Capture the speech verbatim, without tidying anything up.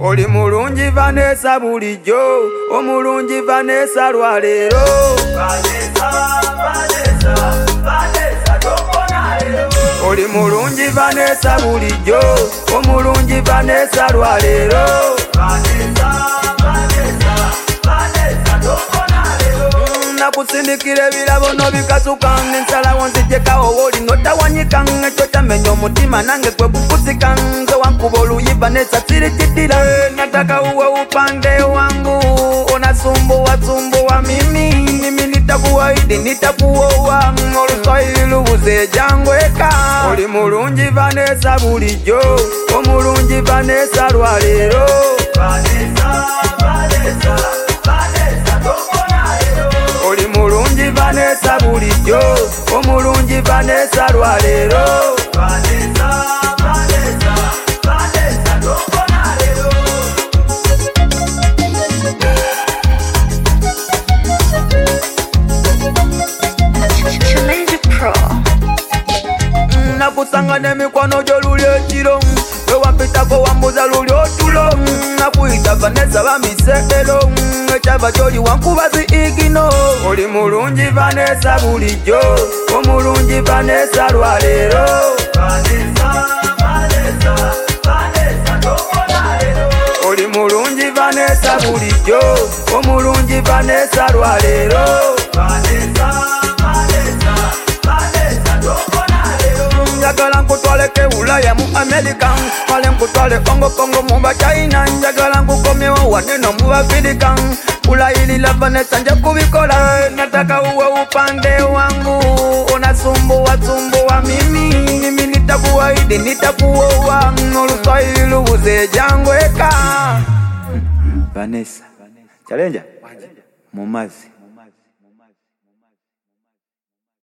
Oli mulungi Vanessa bulijjo, omulungi Vanessa lwaleero. Vanessa, Vanessa, Vanessa tokona leero. Oli mulungi Vanessa bulijjo, omulungi Vanessa lwaleero. Vanessa, Vanessa, Vanessa tokona leero. Nakusindikira ebirabo nobikasuka ensalawo nzijjekawo woli notawanyika ekyo kyamenya omutima nange kwe kukusika nze wankuba oluyi Vanessa sirikitira nataka uwe upande wangu unasumbuwa sumbuwa mimi mimi nitakuahidi nitakuoa oluswahili lubuze jangweka. Oli mulungi Vanessa bulijjo, omulungi Vanessa lwaleero. Vanessa, Vanessa, Vanessa tokona leero. Oli mulungi Vanessa bulijjo, omulungi Vanessa lwaleero. Vanessa, Vanessa, Vanessa tokona leero. Challenge Pro. Nakusanga n'emikwano gyo luli ekiro we wampitako wambuza luli otulo nakuyita Vanessa bamisekero ekyava gyoli wankuba zi igino. Oli mulungi Vanessa bulijjo, omulungi Vanessa lwaleero. Vanessa, Vanessa, Vanessa tokona leero. Oli mulungi Vanessa bulijjo, omulungi Vanessa lwaleero. Vanessa, Vanessa, Vanessa tokona leero. Njagala nkutwale ke Ulaya mu America, male nkutwale Kongo Kongo mu ba China, njagala nkukomyewo wane no mu Afrika. Ulayili la Vanessa nje kubikola, nataka uwe upande wangu unasumbuwa sumbuwa mimi mimi nitakuahidi nitakuoa oluswahili lubuze jangweka. Vanessa Challenger Mumazi.